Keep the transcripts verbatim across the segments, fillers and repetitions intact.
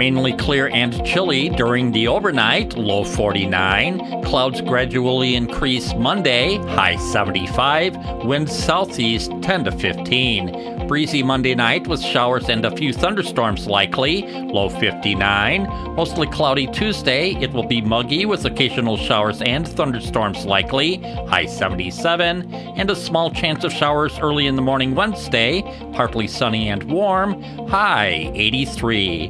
Mainly clear and chilly during the overnight, low forty-nine. Clouds gradually increase Monday, high seventy-five. Winds southeast ten to fifteen. Breezy Monday night with showers and a few thunderstorms likely, low fifty-nine. Mostly cloudy Tuesday. It will be muggy with occasional showers and thunderstorms likely, high seventy-seven. And a small chance of showers early in the morning Wednesday, partly sunny and warm, high eighty-three.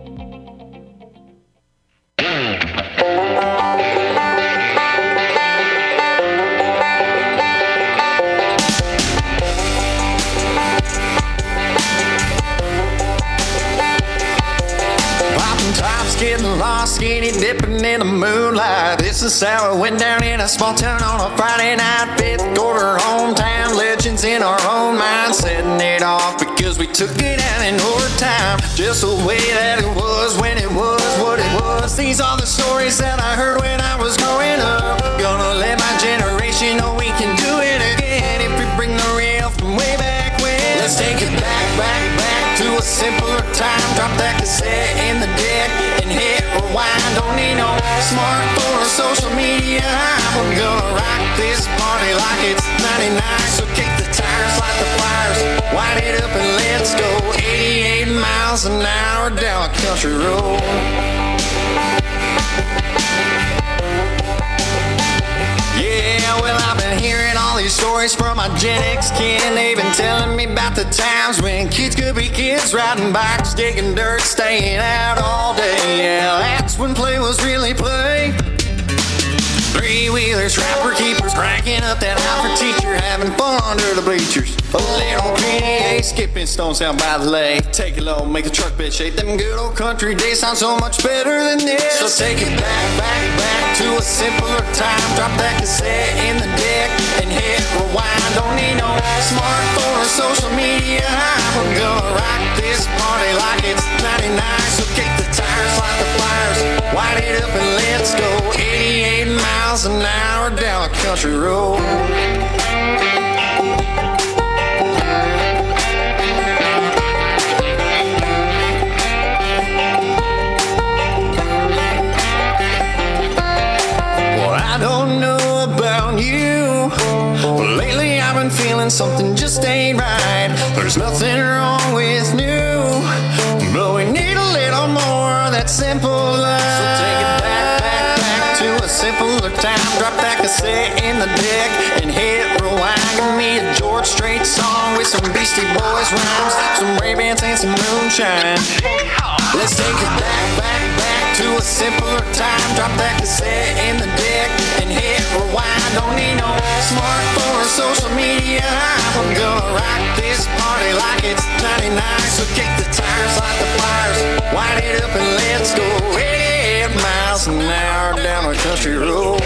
Getting lost, skinny dipping in the moonlight. This is how it went down in a small town on a Friday night. Fifth quarter hometown legends in our own mind, setting it off because we took it out in overtime. Just the way that it was when it was what it was. These are the stories that I heard when I was growing up. Gonna let my generation know we can do it again if we bring the real from way back when. Let's take it back, back, back to a simpler time. Drop that cassette in the deck and hit rewind. Don't need no smartphone or social media. We're gonna rock this party like it's ninety-nine. So kick the tires, light the fires, wind it up and let's go. eighty-eight miles an hour down a country road. Yeah, well, I've been hearing all these stories from my Gen X kin. They've been telling me about the times when kids could be kids, riding bikes, digging dirt, staying out all day. Yeah, that's when play was really play. Three-wheelers, rapper keepers, cranking up that Alfred teacher, having fun under the bleachers. A little P D A, skipping stones down by the lake. Take it low, make the truck bed shake. Them good old country days sound so much better than this. So take it back, back, back to a simpler time. Drop that cassette in the deck and hit rewind. Don't need no smartphone or social media. We're gonna rock this party like it's ninety-nine. So kick the tires, light the flyers, wind it up and let's go. eighty-eight miles an hour down a country road. I don't know about you, but lately I've been feeling something just ain't right. There's nothing wrong with new, but we need a little more of that simple love. So take it back, back, back to a simpler time. Drop that cassette in the deck and hit rewind. Give me a George Strait song with some Beastie Boys rhymes, some Ray-Bans and some moonshine. Let's take it back, back, back to a simpler time. Drop that cassette in the deck and hit rewind. Don't need no smartphone or social media. We're gonna rock this party like it's ninety-nine. So kick the tires, light the flyers, wind it up and let's go. eighty-eight miles an hour down a country road.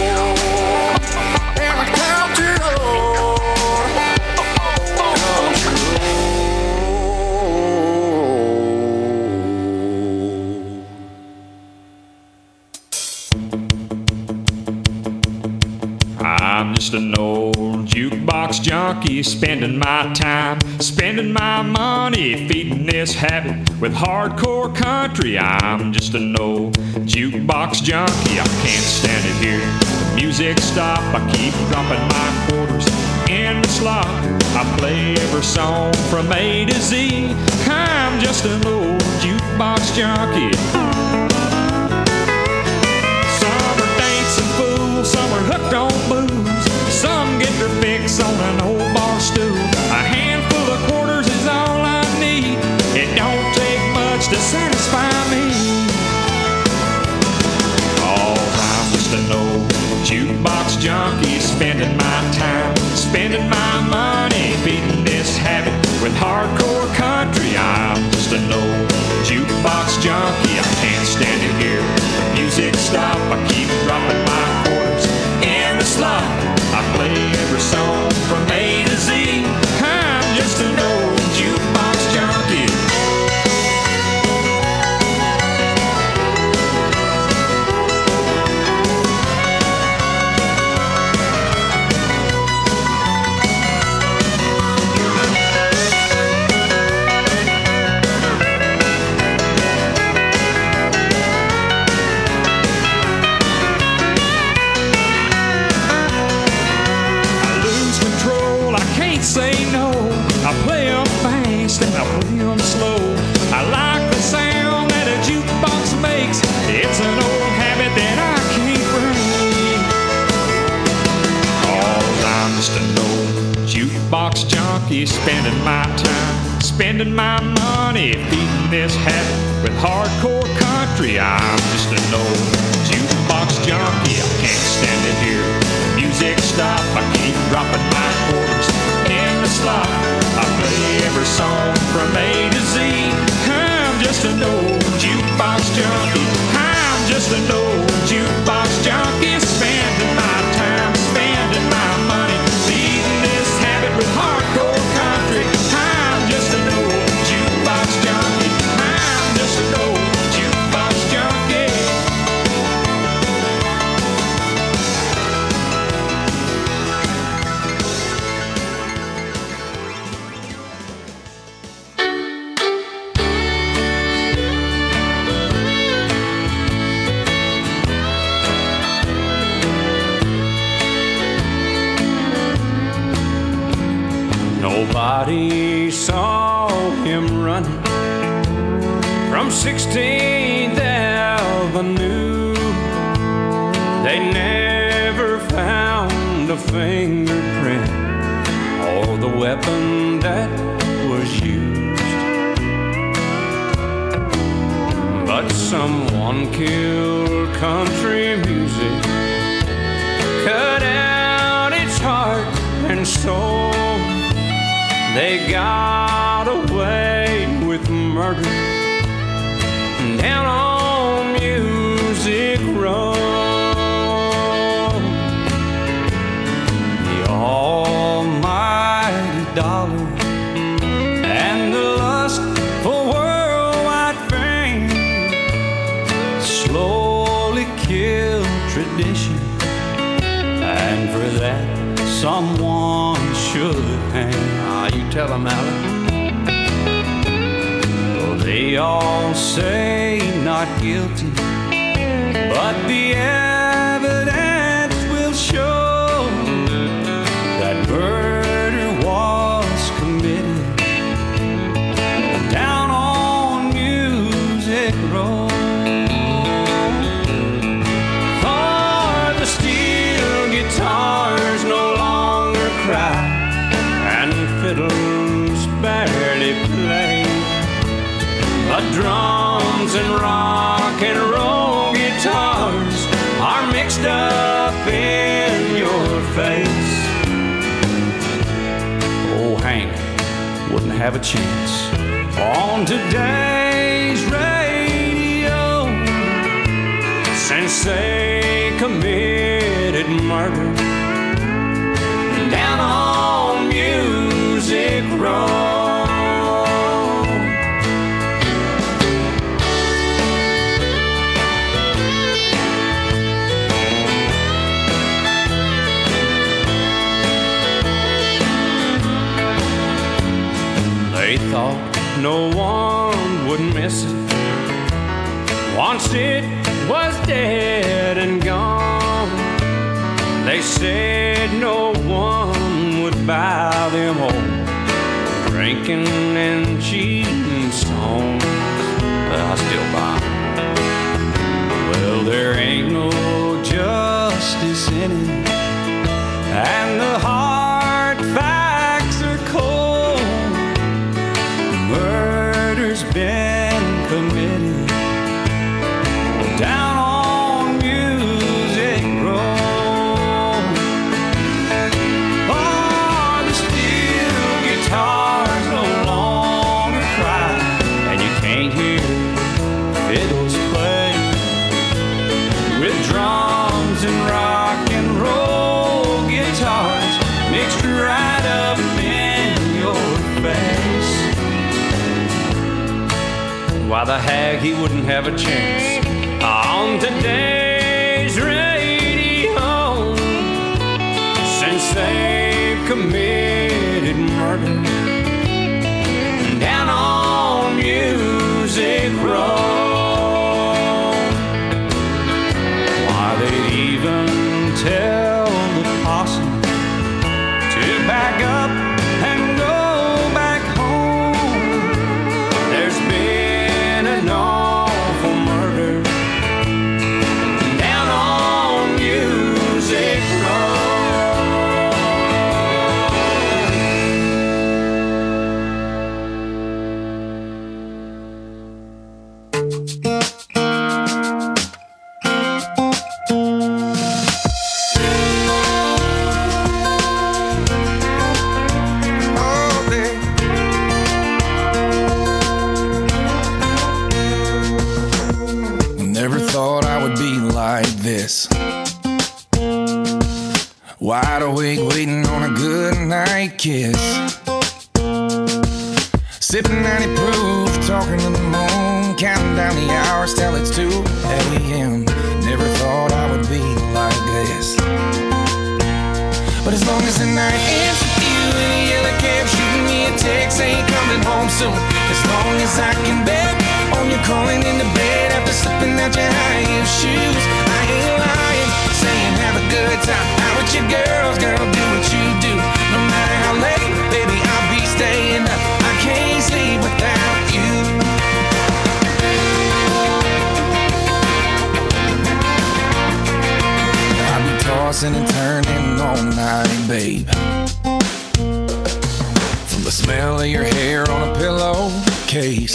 Down a country road. Country road. I'm just an old jukebox junkie, spending my time, spending my money, feeding this habit with hardcore country. I'm just an old jukebox junkie, I can't stand it here. The music stop, I keep dropping my quarters in the slot. I play every song from A to Z. I'm just an old jukebox junkie. Some are dancing fools, some are hooked on booze. Some get their fix on an old bar stool. A handful of quarters is all I need. It don't take much to satisfy me. Oh, I'm just an old jukebox junkie, spending my time, spending my money, feeding this habit with hardcore country. I'm just an old jukebox junkie, I can't stand it here. The music stop, I keep dropping my quarters in the slot. I play every song from A to Z. I'm just an old jukebox junkie. can't say no. I play them fast and I play them slow. I like the sound that a jukebox makes. It's an old habit that I can't break. 'Cause I'm just an old jukebox junkie, spending my time, spending my money, feeding this habit with hardcore country. I'm just an old jukebox junkie. I can't stand it here. Music stop. I keep dropping my quarters in the slot. I play every song from A to Z. I'm just an old jukebox junkie. I'm just an old jukebox junkie, spending my time, spending my money, feeding this habit with hardcore country. I'm just an old jukebox junkie. I'm just an old jukebox junkie. Nobody saw him running from sixteenth Avenue. They never found a fingerprint or the weapon that was used. But someone killed country music, cut out its heart and soul. They got away with murder down on Music Road. The almighty dollar and the lust for worldwide fame slowly killed tradition, and for that someone should hang. Ah, you tell them, Alan. Well, they all say not guilty, but the evidence will show that murder was committed down on Music Road. For the steel guitars no longer cry, and fiddles barely play, but drums and rock and roll guitars are mixed up in your face. Oh, Hank wouldn't have a chance on today's radio since they committed murder down on Music Road. They thought no one would miss it once it was dead and gone. They said no one would buy them all drinking and cheating songs. But I still buy them. Well, there ain't no justice in it, and the hard facts are cold. Murder's been committed down on Music Road. Oh, the steel guitars no longer cry, and you can't hear fiddles play with drums and rock and roll guitars mixed right up in your face. Why the hag he wouldn't have a chance on today's radio since they've committed murder down on Music Road. Why they'd even tell the possum to back up wide awake waiting on a good night kiss. Sipping ninety proof, talking to the moon, counting down the hours till it's two a.m. Never thought I would be like this. But as long as the night ends with you in a yellow cab, shooting me a text, ain't coming home soon. As long as I can bet on you calling into bed after slipping out your high heel shoes, I ain't lying, saying have a good time out with your girls, girl, do what you do. No matter how late, baby, I'll be staying up. I can't sleep without you. I'll be tossing and turning all night, babe. From the smell of your hair on a pillowcase.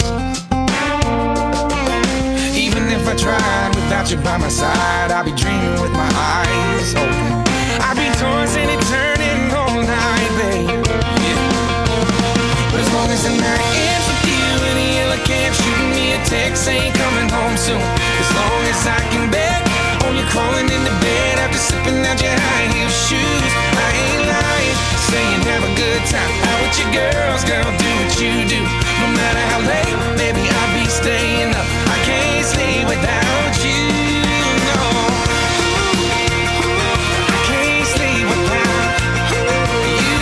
Even if I tried without you by my side, I'll be dreaming with my eyes open. I'll be tossing and turning all night, babe. But as long as the night ends with you in a yellow cab, shooting me a text, ain't coming home soon. As long as I can bet on you crawling into bed after slipping out your high heel shoes, I ain't lying, saying have a good time out with your girls, girl, do what you do. No matter how late, baby, I'll be staying up. I can't sleep without you, no. I can't sleep without you.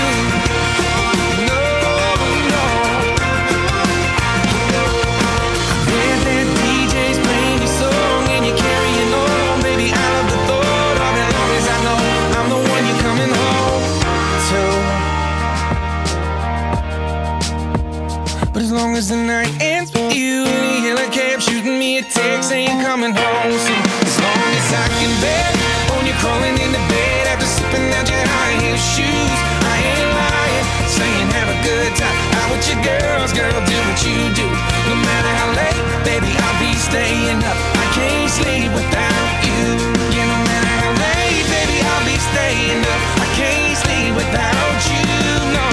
But as long as the night ends with you in a yellow cab, shooting me a text, ain't coming home soon. As long as I can bet on you crawling into bed after slipping out your high heel shoes, I ain't lying, saying have a good time out with your girls, girl, do what you do. No matter how late, baby, I'll be staying up. I can't sleep without you. Yeah, no matter how late, baby, I'll be staying up. I can't sleep without you, no.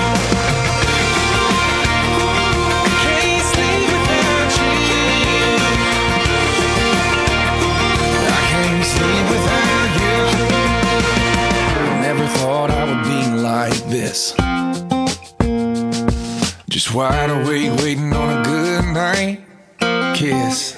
Without you, never thought I would be like this. Just wide awake waiting on a good night kiss.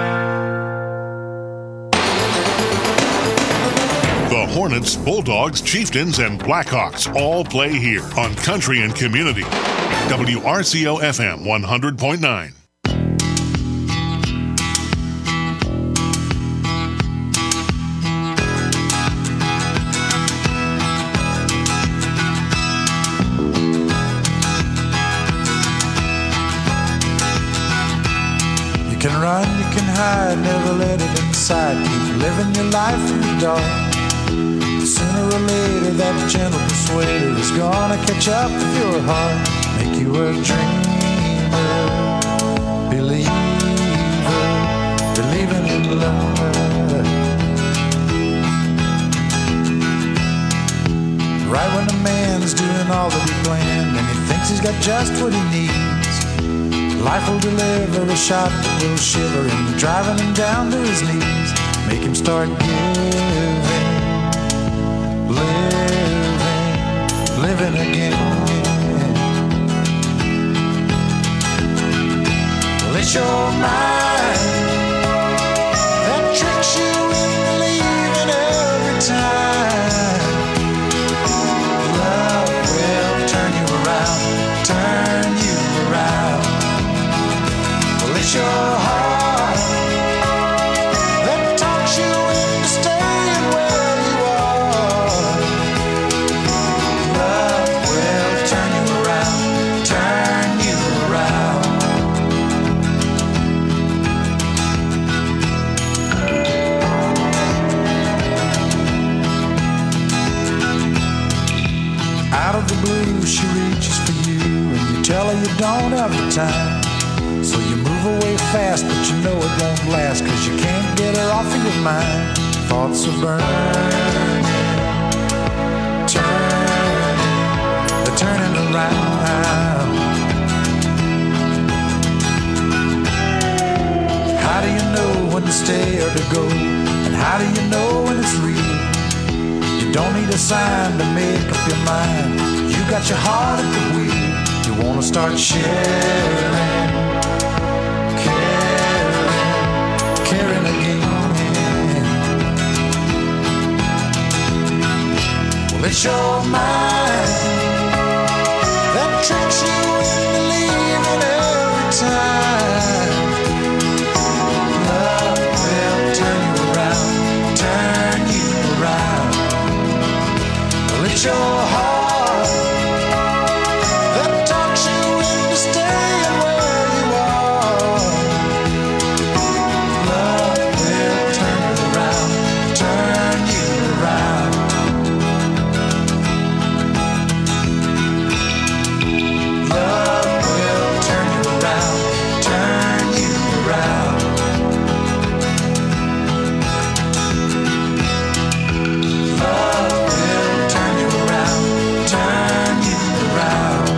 The Hornets, Bulldogs, Chieftains, and Blackhawks all play here on Country and Community. W R C O F M one hundred point nine. You can run, you can hide, never let it inside. Keep living your life in the dark. Sooner or later that gentle persuader is gonna catch up with your heart. Make you a dreamer, believer, believing in love. Right when a man's doing all that he planned and he thinks he's got just what he needs, life will deliver a shot that will shiver him, driving him down to his knees. Make him start giving, living, living again. Well, it's your mind that tricks you into believing every time. Love will turn you around, turn you around. Well, it's your heart that talks you into staying where you are. Love will turn you around, turn you around. Out of the blue, she reaches for you, and you tell her you don't have the time. So you move away fast, but you know it won't last, 'cause you can't get her off of your mind. Thoughts are burning, turning, they're turning around. How do you know when to stay or to go? And how do you know when it's real? You You don't need a sign to make up your mind. You got your heart at the wheel. You wanna start sharing, caring, caring again. Well, it's your mind that tricks you into believing every time. Love will turn you around, turn you around. Well, it's your heart that talks you into staying where you are. Love will turn you around, turn you around. Love will turn you around, turn you around. Love will turn you around, turn you around.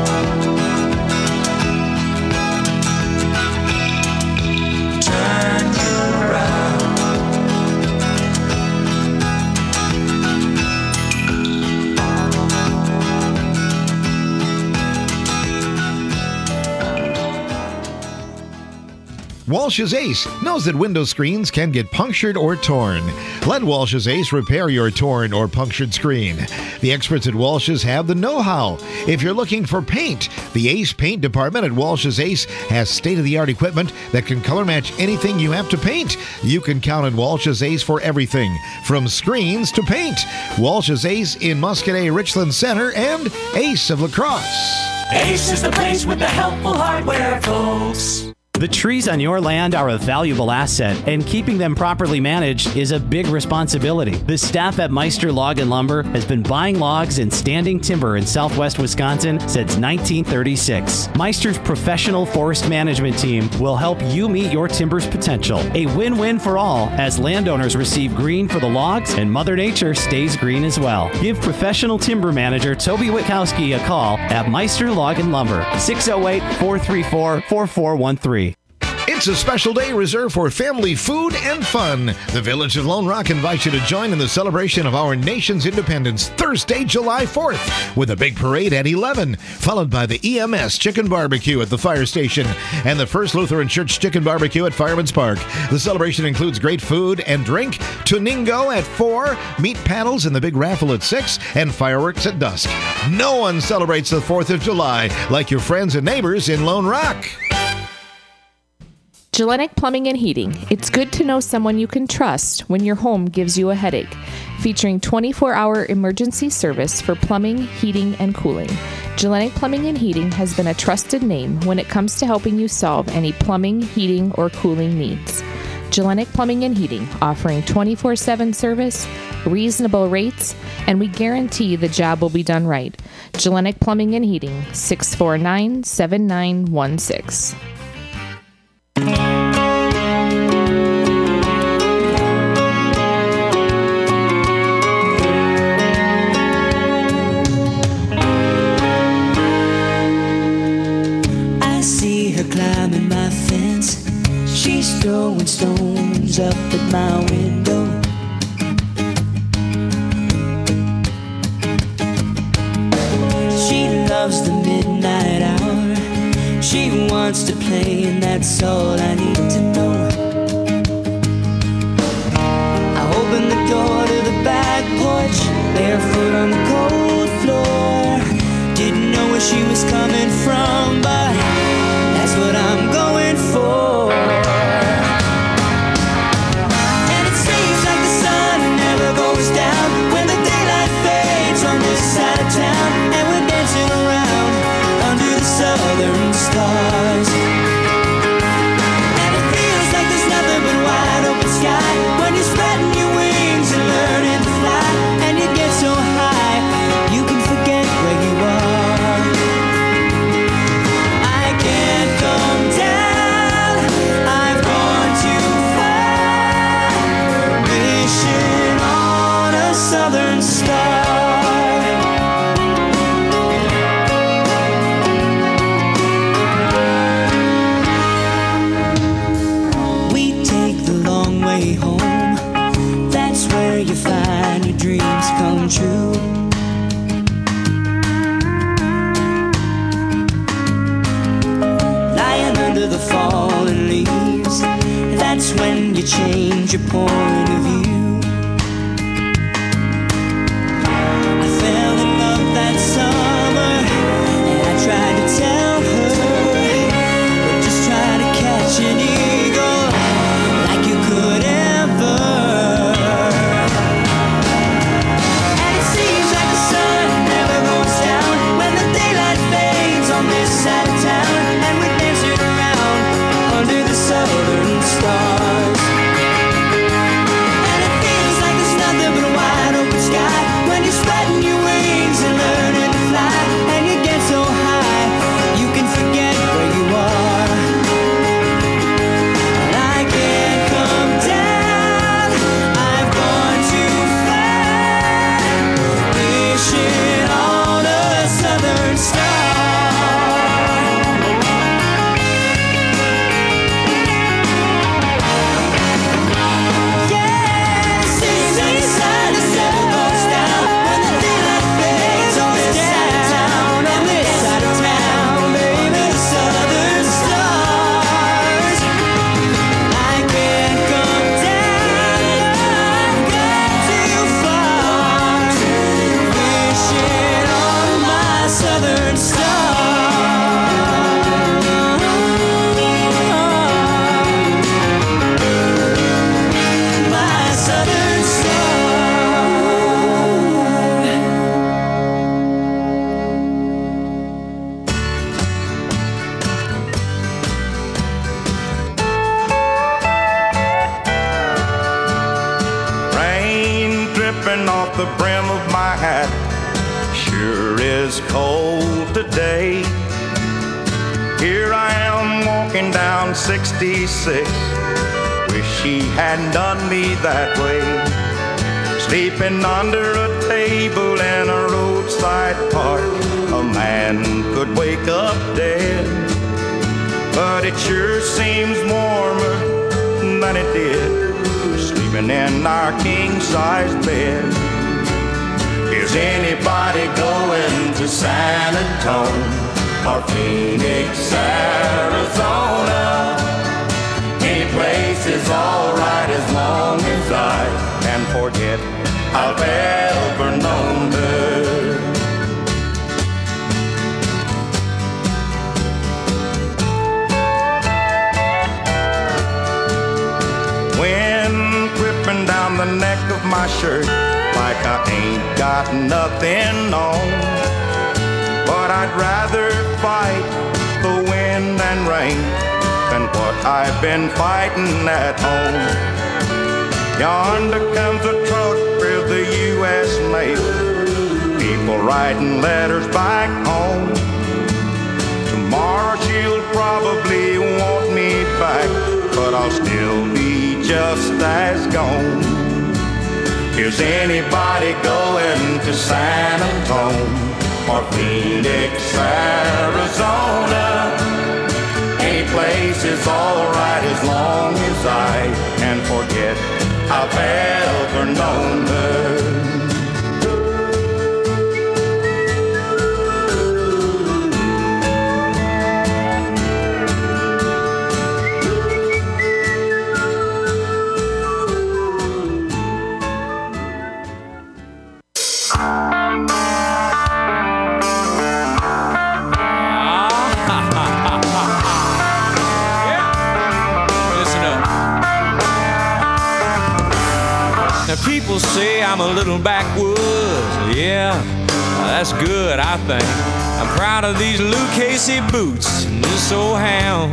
Turn you around. Walsh's Ace knows that window screens can get punctured or torn. Let Walsh's Ace repair your torn or punctured screen. The experts at Walsh's have the know-how. If you're looking for paint, the Ace Paint Department at Walsh's Ace has state-of-the-art equipment that can color match anything you have to paint. You can count on Walsh's Ace for everything, from screens to paint. Walsh's Ace in Muscadet Richland Center and Ace of La Crosse. Ace is the place with the helpful hardware, folks. The trees on your land are a valuable asset, and keeping them properly managed is a big responsibility. The staff at Meister Log and Lumber has been buying logs and standing timber in southwest Wisconsin since nineteen thirty-six. Meister's professional forest management team will help you meet your timber's potential. A win-win for all, as landowners receive green for the logs and Mother Nature stays green as well. Give professional timber manager Toby Witkowski a call at Meister Log and Lumber, six oh eight, four three four, four four one three. It's a special day reserved for family food and fun. The Village of Lone Rock invites you to join in the celebration of our nation's independence Thursday, July fourth, with a big parade at eleven, followed by the E M S Chicken Barbecue at the fire station and the First Lutheran Church Chicken Barbecue at Fireman's Park. The celebration includes great food and drink, Tuningo at four, meat paddles and the big raffle at six, and fireworks at dusk. No one celebrates the fourth of July like your friends and neighbors in Lone Rock. Gillenic Plumbing and Heating. It's good to know someone you can trust when your home gives you a headache. Featuring twenty-four hour emergency service for plumbing, heating, and cooling. Gillenic Plumbing and Heating has been a trusted name when it comes to helping you solve any plumbing, heating, or cooling needs. Gillenic Plumbing and Heating, offering twenty-four seven service, reasonable rates, and we guarantee the job will be done right. Gillenic Plumbing and Heating, six four nine, seven nine one six. Climbing my fence, she's throwing stones up at my window. She loves the midnight hour, she wants to play, and that's all I need to know. I open the door to the back porch, barefoot on the cold floor. Didn't know where she was coming from, but that's what I'm going for. And it seems like the sun never goes down when the daylight fades on this side of town, and we're dancing around under the southern stars. And it feels like there's nothing but wide open sky when you're spreading your wings and learning to fly, and you get so high you can forget where you are. Southern star. change your point of view. I fell in love that summer, and I tried to tell her, but just try to catch an eagle like you could ever. And it seems like the sun never goes down when the daylight fades on this side of town, and we're dancing around under the southern stars. And it feels like there's nothing but a wide open sky when you're spreading your wings and learning to fly, and you get so high you can forget where you are. And I can't come down, I've gone too far, wishing on a southern star. Off the brim of my hat, sure is cold today. Here I am walking down sixty-six, wish she hadn't done me that way. Sleeping under a table in a roadside park, a man could wake up dead, but it sure seems warmer than it did sleeping in our king-size bed. Is anybody going to San Antonio or Phoenix, Arizona? Any place is alright as long as I can forget I've ever known her. Wind whipping down the neck of my shirt like I ain't got nothing on. But I'd rather fight the wind and rain than what I've been fighting at home. Yonder comes a truck with the U S mail, people writing letters back home. Tomorrow she'll probably want me back, but I'll still be just as gone. Is anybody going to San Antonio or Phoenix, Arizona? Any place is alright as long as I can forget I've ever known her. People say I'm a little backwoods, yeah, that's good, I think. I'm proud of these Lou Casey boots and this old hound.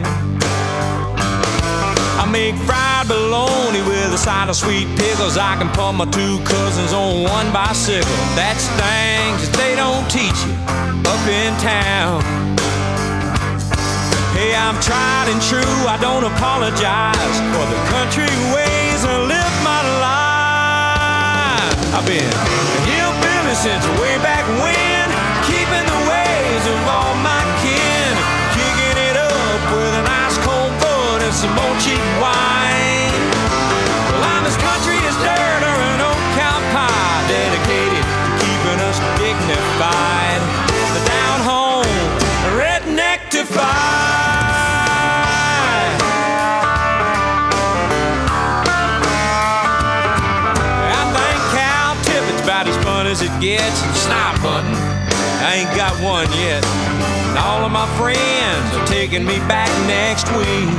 I make fried bologna with a side of sweet pickles. I can put my two cousins on one bicycle. That's things that they don't teach you up in town. Hey, I'm tried and true, I don't apologize for the country ways I live my life. I've been a hillbilly since way back when, keeping the ways of all my kin, kicking it up with an ice cold bud and some more cheap wine. Well, I'm as country as dirt or an old cow pie, dedicated to keeping us dignified. The down home redneck-tified. get some stop button. I ain't got one yet. And all of my friends are taking me back next week.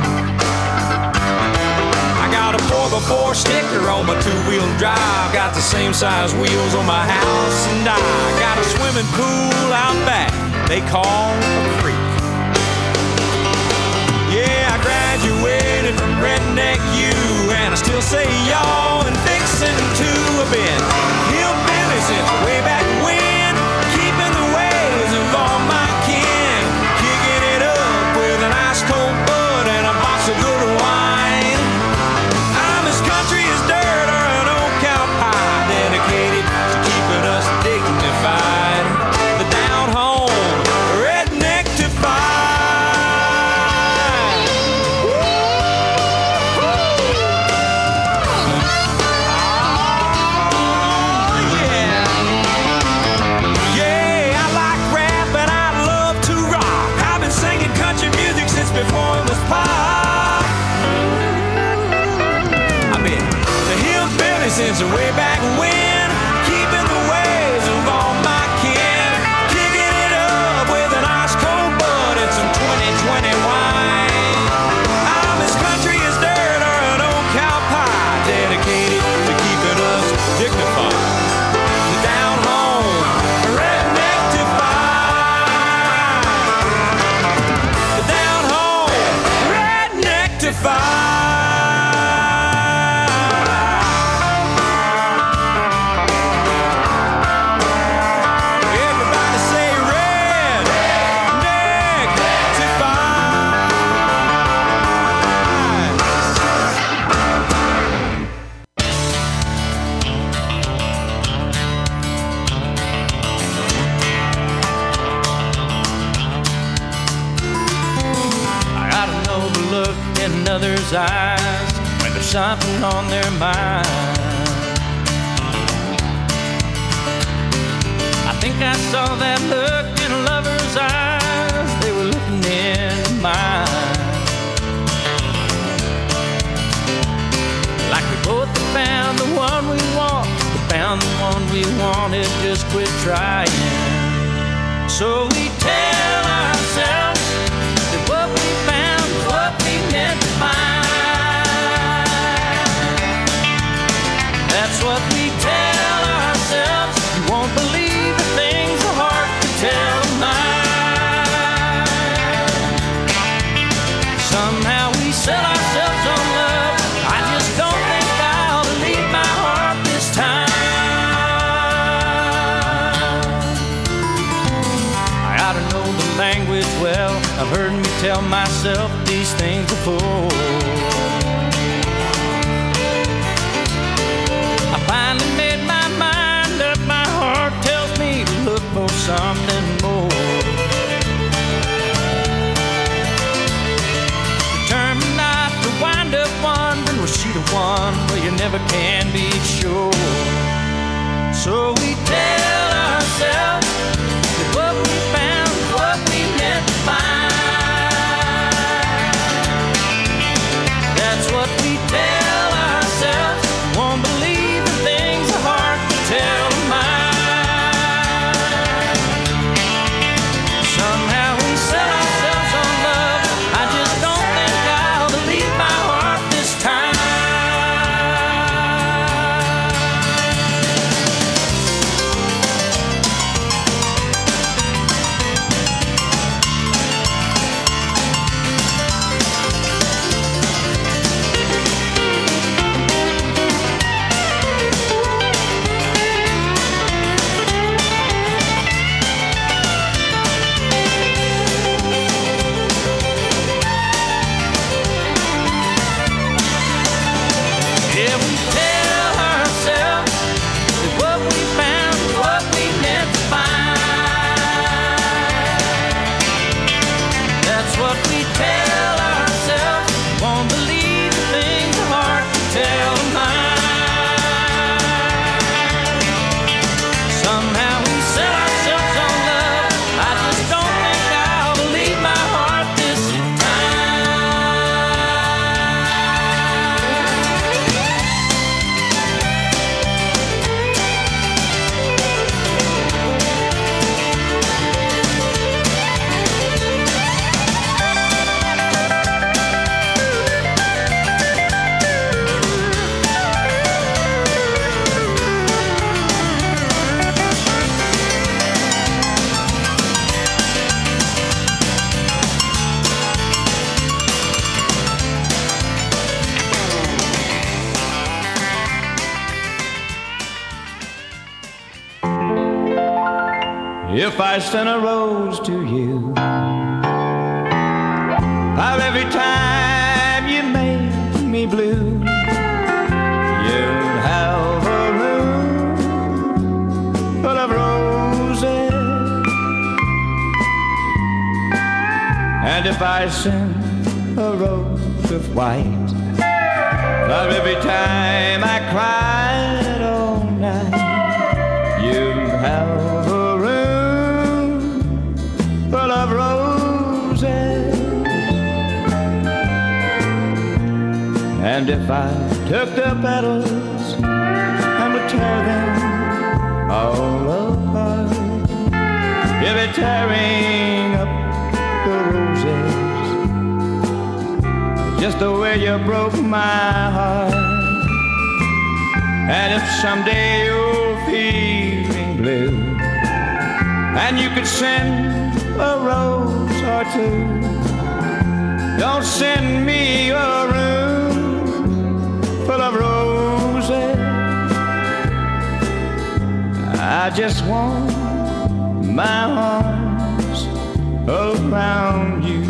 I got a four by four sticker on my two-wheel drive. Got the same size wheels on my house, and I got a swimming pool out back they call a creek. Yeah, I graduated from Redneck U, and I still say y'all and Vixen too. I've been hillbilly since way back when, keeping the ways of all my kin, kicking it up with an ice cold bud and a box of good wine. I'm as country as dirt or an old cow pie, dedicated to keeping us dignified. The down home redneck-tified. Before it was pop. I've been the hillbilly since way back when, keeping the ways of all my kin, kicking it up with an ice cold bud and some twenty twenty wine. I'm as country as dirt or an old cow pie, dedicated to keeping us dignified. The down home redneck-tified. The down home redneck-tified. Everybody say I gotta know the look in others' eyes when there's something on their mind. I think I saw that look in a lover's eyes. They were looking into mine. Like we both have found the one we want, we found the one we wanted, just quit trying. So we tell ourselves that what we found was what we meant to find. That's what we tell ourselves. You won't believe the things the heart can tell mine. Somehow we sell ourselves on love. I just don't think I'll believe my heart this time. I ought to know the language well. I've heard me tell myself these things before. I finally made my mind up. My heart tells me to look for something more. Determined not to wind up wondering, was she the one? Well, you never can be sure. So we tell ourselves that what we found is what we meant to find. That's what we tell ourselves. Won't believe the things the heart can tell mine. Somehow we sell ourselves on love. I just don't think I'll believe my heart this time. if I sent a rose to you? How every time you made me blue, you'd have a room full of roses. And if I sent a rose of white, how every time I cried all night, you'd have a room full of roses. And if I took the petals and would tear them all apart, you'd be tearing up the roses just the way you broke my heart. And if someday you're feeling blue and you could send a rose or two, don't send me a room full of roses. I just want my arms around you.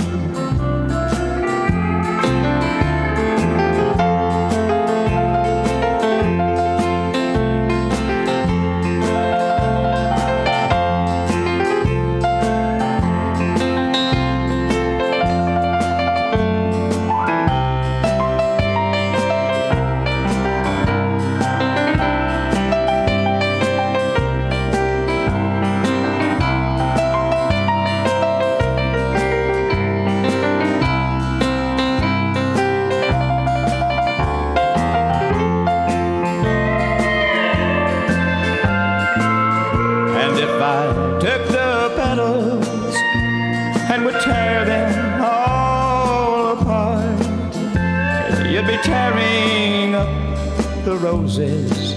Tearing up the roses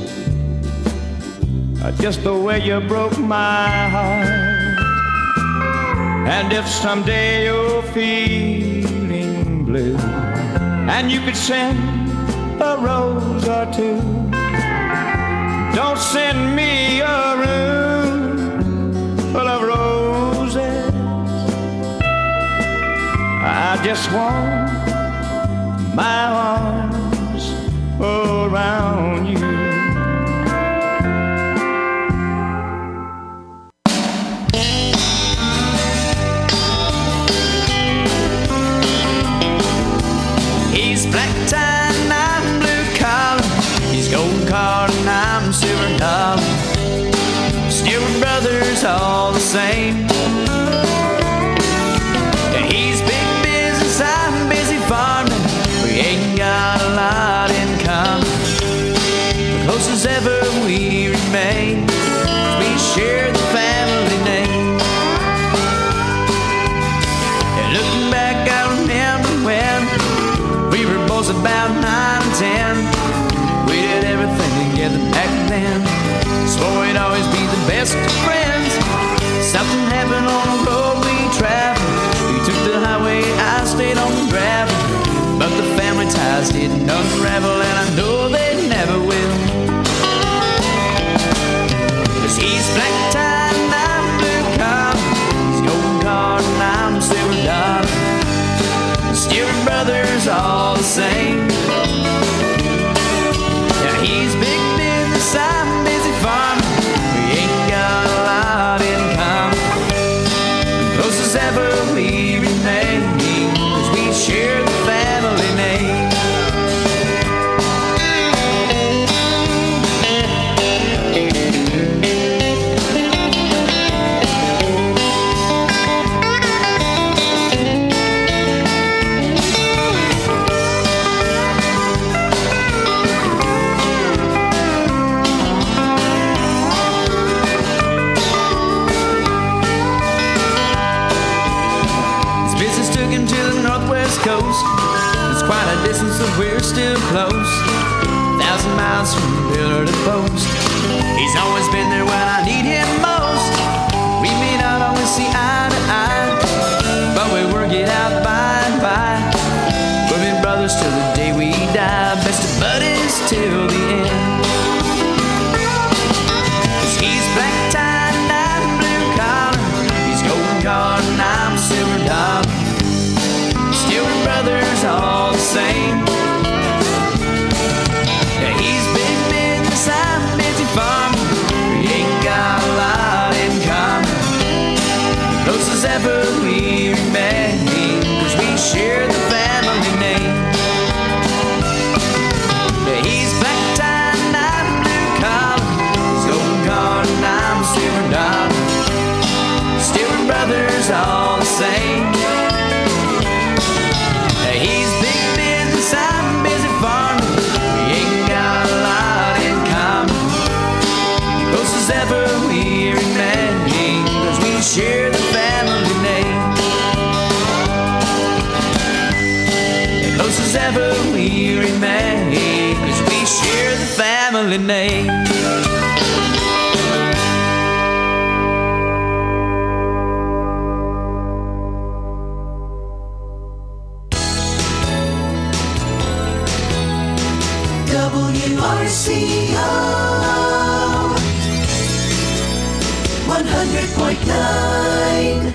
just the way you broke my heart. And if someday you're feeling blue and you could send a rose or two, don't send me a room full of roses. I just want my arms around you. He's black tie and I'm blue collar. He's gold card and I'm silver dollar. Still brothers all the same. And he's big business, I'm busy farming. We ain't got a lot in common. The closest ever we remain, we share the family name. And looking back, I remember when we were both about nine and ten. We did everything together back then. Swore we'd always be the best of friends. Something happened on the road we traveled. We took the highway, I stayed on the gravel. But the family ties didn't unravel, and I know they never will. 'Cause he's black tie and I'm blue collar. He's gold card and I'm silver dollar. Still brothers all the same. Now he's big business, I'm busy farming. We ain't got a lot in common. Close as ever we remain, 'cause we share the family name. Coast. It's quite a distance, but we're still close. A thousand miles from pillar to post. He's always been there when I need him most. We may not always see eye to eye, but we work it out by and by. We'll be brothers till the day we die, best of buddies till the end. 'Cause he's black tie and I'm blue collar. wherever we remain, 'cause we share the family name. W R C O one hundred point nine.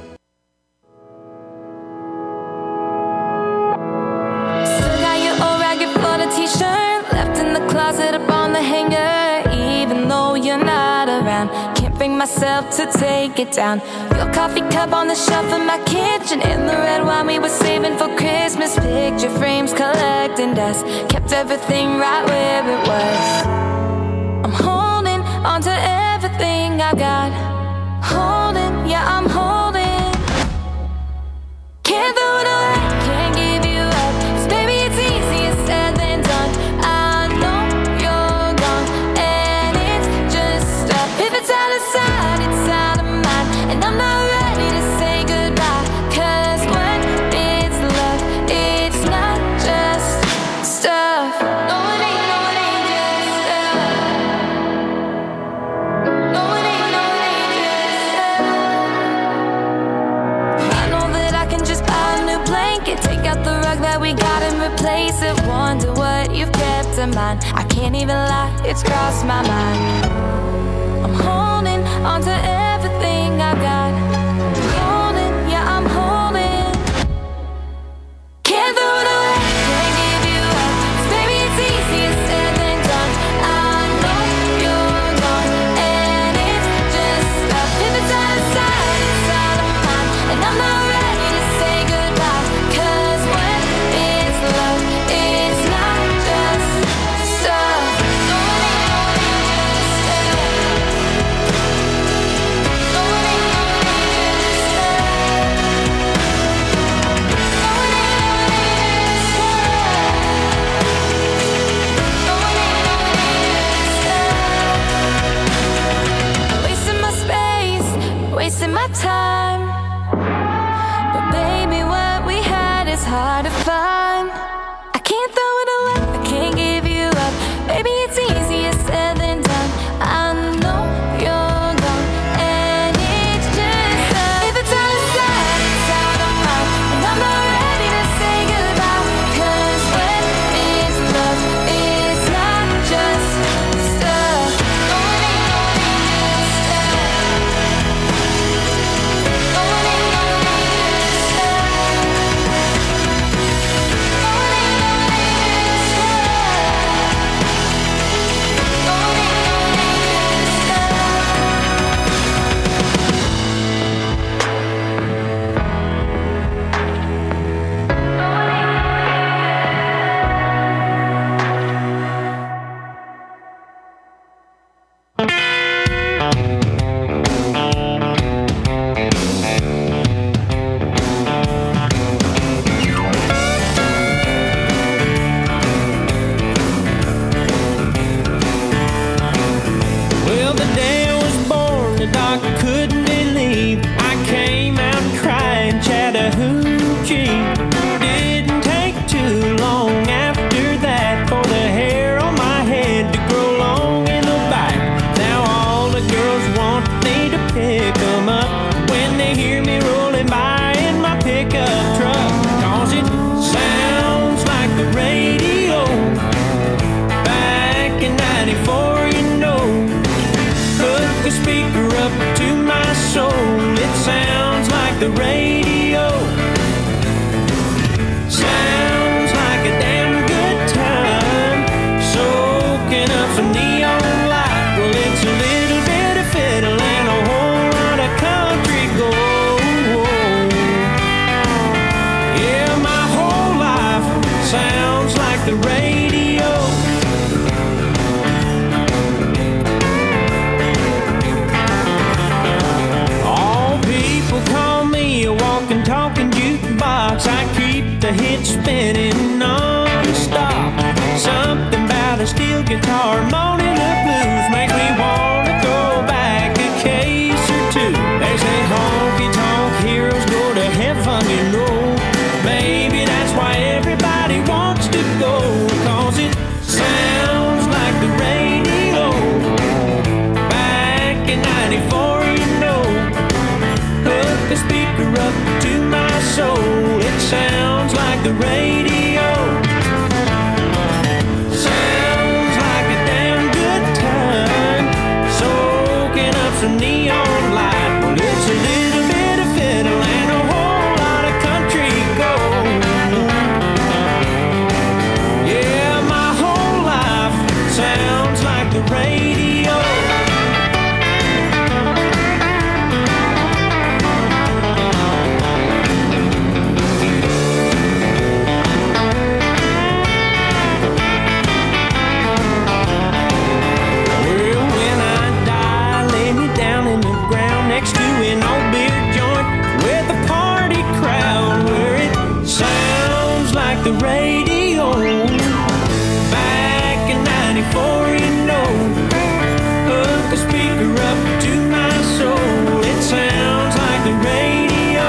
Still got your old ragged Florida t-shirt left in the closet up on the hanger. Even though you're not around, can't bring myself to take it down. Your coffee cup on the shelf in my kitchen, and the red wine we were saving for Christmas. Picture frames collecting dust, kept everything right where it was. I'm holding on to everything I got. Holding, yeah, I'm holding. Can't throw it away, can't give you up, 'cause baby it's easier said than done. I know you're gone, and it's just stuff. If it's out of sight, it's out of mind, and I'm not ready to say goodbye, 'cause when it's love, it's not just stuff. No, it ain't, no, it ain't just stuff. No, it ain't, no, it ain't just stuff. I know that I can just buy a new blanket, take out the rug that we got and replace it. Wonder what you've kept in mind. I can't even lie, it's crossed my mind. I'm holding on to everything I got. Holding, yeah, I'm holding. Can't throw it away, can't give you up, 'cause baby it's easier said than done. I know you're gone, and it's just stuff. If it's out of sight, it's out of mind, and I'm not ready to say goodbye, 'cause when it's love, it's not just stuff. No, it ain't, no, it ain't just stuff. No, it ain't, no, it ain't just stuff. No, it ain't, no, it ain't just stuff. No, it ain't, no, it ain't just stuff. Wasting my space, wasting my time, but baby what we had is hard to find. I can't throw it away, I can't give you up, baby it's easier said than done. I know you're gone, and it's just stuff. If it's out of sight, it's out of mind, and I'm not ready to say goodbye, 'cause when it's love, it's not just stuff. No, it ain't, no, it ain't just stuff. No, it ain't, no, it ain't just stuff. No, it ain't, no, it ain't just stuff. No, it ain't, no, it ain't just stuff. Well, the day I was born, the doctor couldn't believe I came out crying Chattahoochee. Didn't take too long after that for the hair on my head to grow long in the back. Now all the girls want me to pick 'em up when they hear me rolling by in my pickup truck, 'cause it sounds like the radio back in ninety-four, you know. Hook the speaker up to my soul, it sounds like the radio. Sounds like a damn good time, soaking up some neon light. Well, it's a little bit of fiddle and a whole lot of country gold. Yeah, my whole life sounds like the radio. All people call me a walking, talking jukebox. I keep the hits spinning non-stop. Something about a steel guitar moaning the blues makes me want to go back a case or two. They say honky-tonk heroes go to heaven, you know. Maybe that's why everybody wants the radio. Sounds like a damn good time, soaking up some neon light. Well, it's a little bit of fiddle and a whole lot of country gold. Yeah, my whole life sounds like the radio. Next to an old beer joint with a party crowd where it sounds like the radio. Back in ninety-four, you know, hook a speaker up to my soul. It sounds like the radio.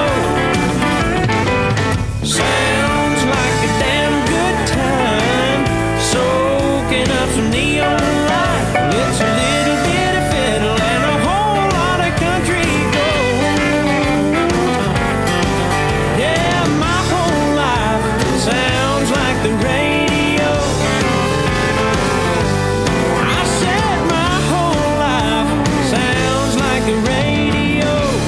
Sounds like a damn good time, soaking up some neon light. It's a little bit of fiddle and a whole lot of country gold. Yeah, my whole life sounds like the radio. I said my whole life sounds like the radio.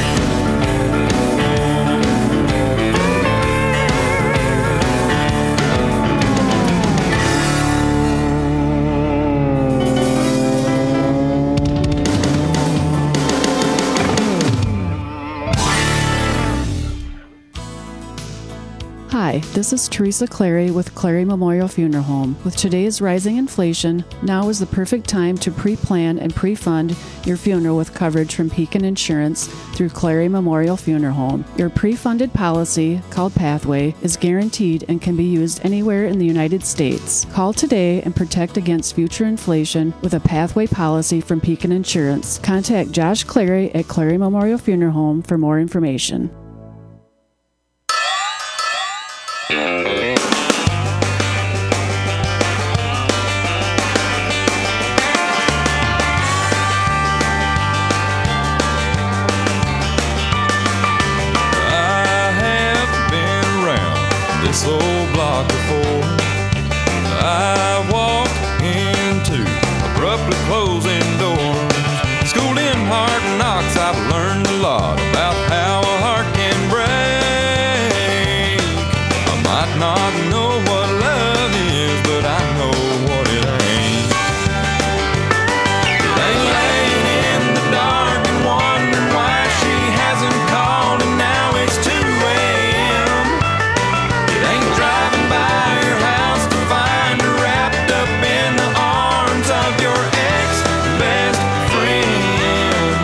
Hi, this is Teresa Clary with Clary Memorial Funeral Home. With today's rising inflation, now is the perfect time to pre-plan and pre-fund your funeral with coverage from Pekin Insurance through Clary Memorial Funeral Home. Your pre-funded policy, called Pathway, is guaranteed and can be used anywhere in the United States. Call today and protect against future inflation with a Pathway policy from Pekin Insurance. Contact Josh Clary at Clary Memorial Funeral Home for more information. This old block before I walked into abruptly closing doors. Schooled in hard knocks, I've learned a lot about how a heart can break. I might not know what love is, but I know what it ain't. It ain't laying in the dark and wondering why she hasn't called and now it's two a.m. It ain't driving by your house to find her wrapped up in the arms of your ex-best friend.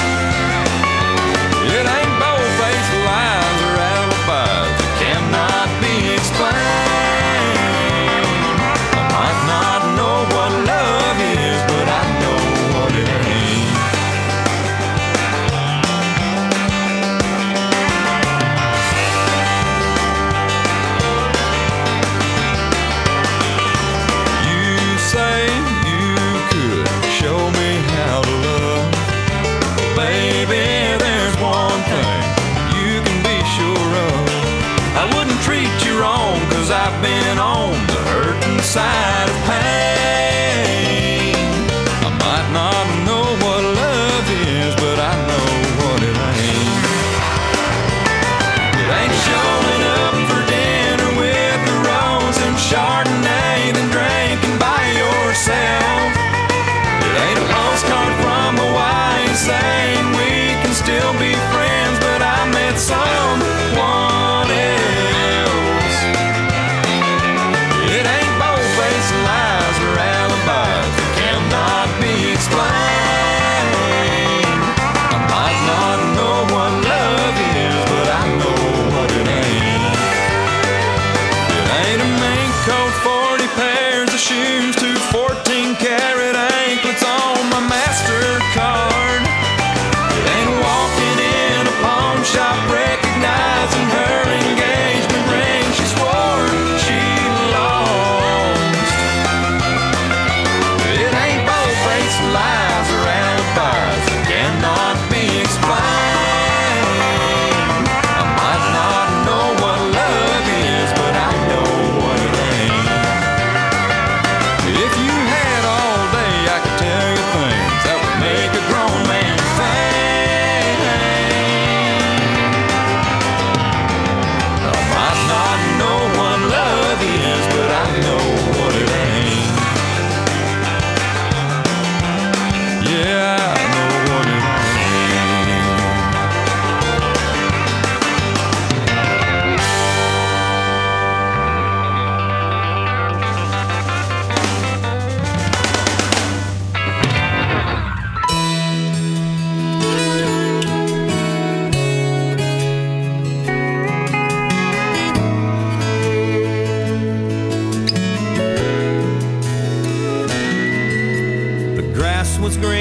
It ain't bold-faced lies or alibis that cannot be explained. I might not know what love is, but I know what it ain't. You say you could show me how to love. Baby, there's one thing you can be sure of. I wouldn't treat you wrong, cause I've been on the hurting side of pain. I might not know what love is, but I know what it ain't. It ain't showing up for dinner with a rose and Chardonnay, then drinking by yourself. It ain't a postcard from Hawaii saying we can still be friends, but I met someone else. It ain't bold-faced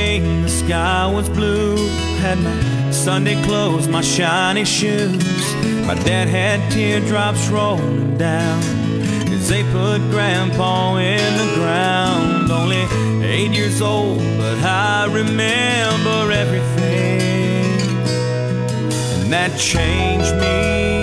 rain, the sky was blue. Had my Sunday clothes, my shiny shoes. My dad had teardrops rolling down as they put Grandpa in the ground. Only eight years old, but I remember everything, and that changed me.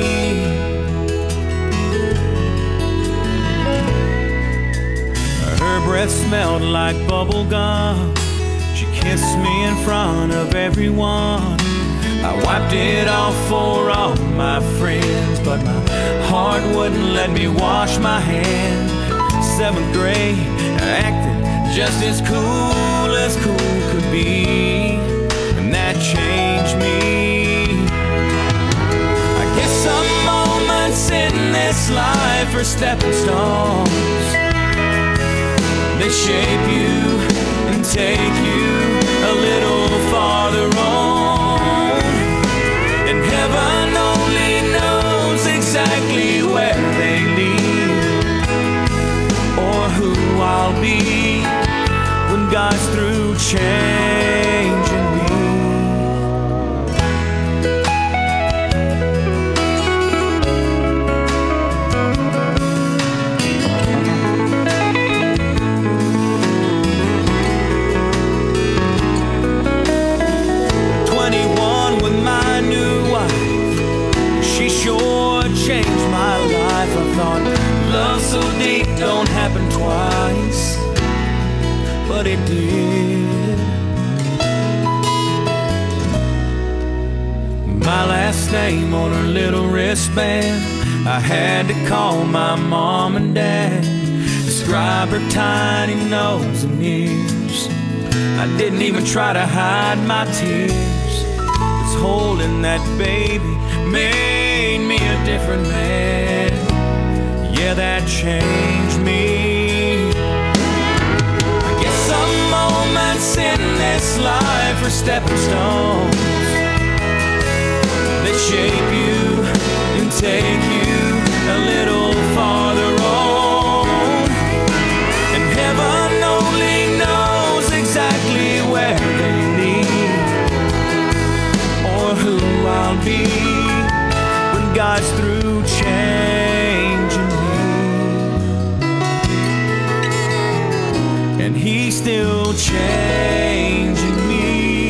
Her breath smelled like bubble gum. She kissed me in front of everyone. I wiped it off for all my friends, but my heart wouldn't let me wash my hands. Seventh grade, I acted just as cool as cool could be, and that changed me. I guess some moments in this life are stepping stones. They shape you and take you a little farther on, and heaven only knows exactly where they lead, or who I'll be when God's through changing me. twenty-one with my new wife, she sure changed my life. I thought love so deep don't happen twice, but it did. My last name on her little wristband, I had to call my mom and dad, describe her tiny nose and ears. I didn't even try to hide my tears, 'cause holding that baby made me a different man. Yeah, that changed me. I guess some moments in this life are stepping stones. They shape you and take you a little farther on, and heaven only knows exactly where they lead, or who I'll be when God's through changing me. And He's still changing me.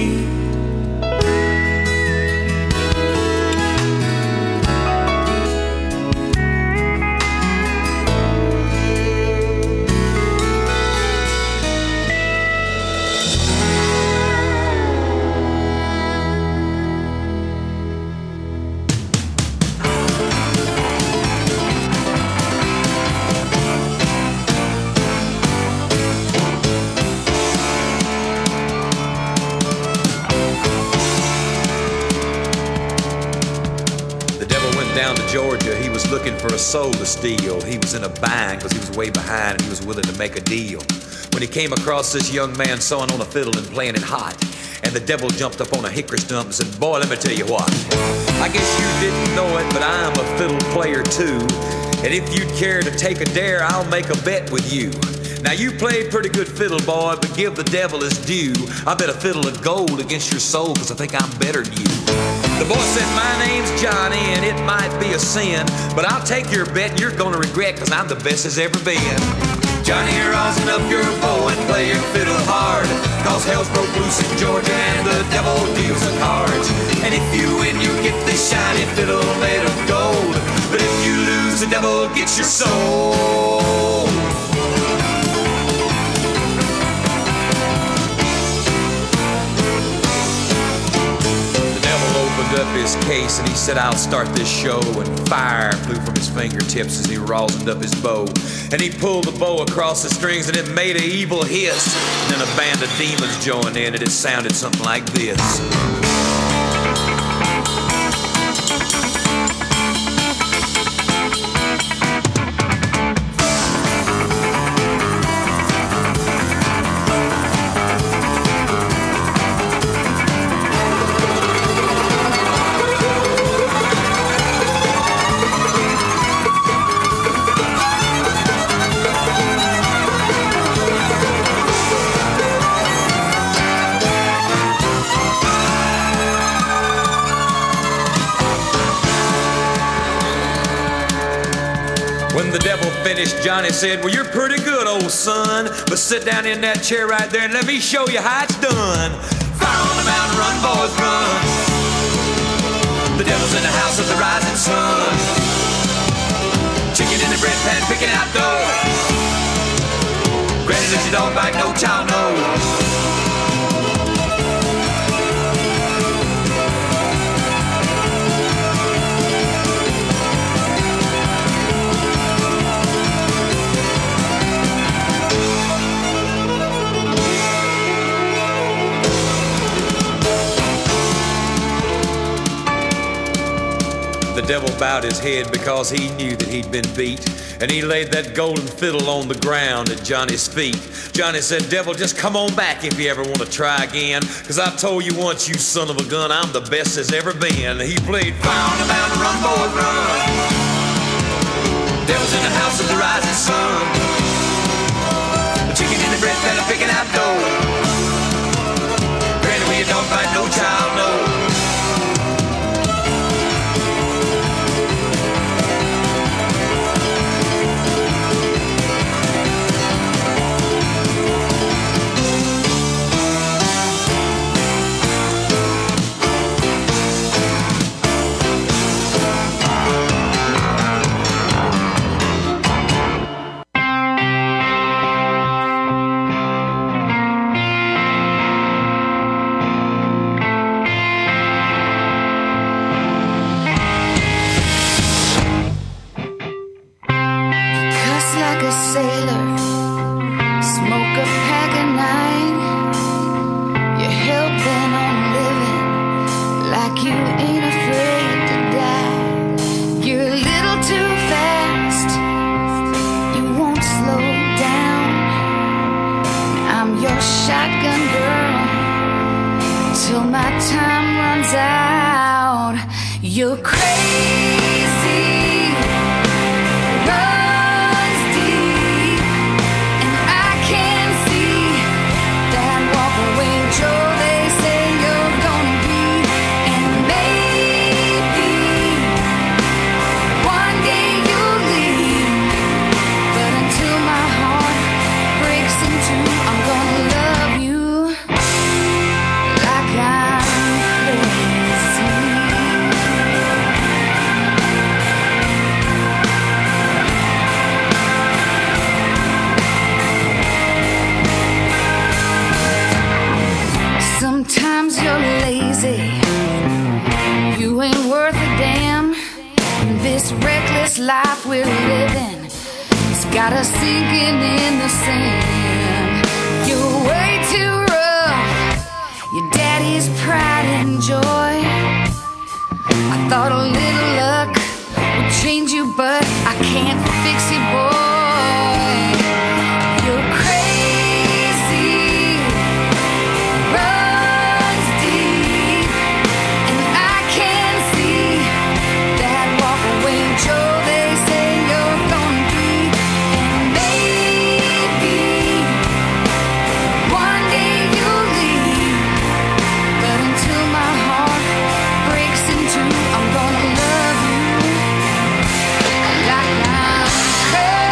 Georgia, he was looking for a soul to steal. He was in a bind because he was way behind and he was willing to make a deal. When he came across this young man sawing on a fiddle and playing it hot, and the devil jumped up on a hickory stump and said, "Boy, let me tell you what. I guess you didn't know it, but I'm a fiddle player too. And if you'd care to take a dare, I'll make a bet with you. Now you played pretty good fiddle, boy, but give the devil his due. I bet a fiddle of gold against your soul, because I think I'm better than you." The boy said, "My name's Johnny, and it might be a sin, but I'll take your bet and you're gonna regret, because I'm the best there's ever been. Johnny, rosin up your bow and play your fiddle hard, cause hell's broke loose in Georgia and the devil deals the cards. And if you win, you get this shiny fiddle made of gold, but if you lose, the devil gets your soul." Up his case and he said, "I'll start this show," and fire flew from his fingertips as he rosined up his bow, and he pulled the bow across the strings and it made an evil hiss, and then a band of demons joined in and it sounded something like this. When the devil finished, Johnny said, well, you're pretty good, old son, but sit down in that chair right there and let me show you how it's done. Fire on the mountain, run, boys, run. The devil's in the house of the rising sun. Chicken in the bread pan, picking out dough. Granny said you don't bite, no child knows. The devil bowed his head because he knew that he'd been beat, and he laid that golden fiddle on the ground at Johnny's feet. Johnny said, devil, just come on back if you ever want to try again, cause I told you once, you son of a gun, I'm the best there's ever been. He played Fire on the Mountain, run, boys, run. Devil's in the house of the rising sun. The chicken in the bread pan, picking out dough. Granny, when you don't bite, no child knows. I'm gonna love you like I'm crazy.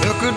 Took her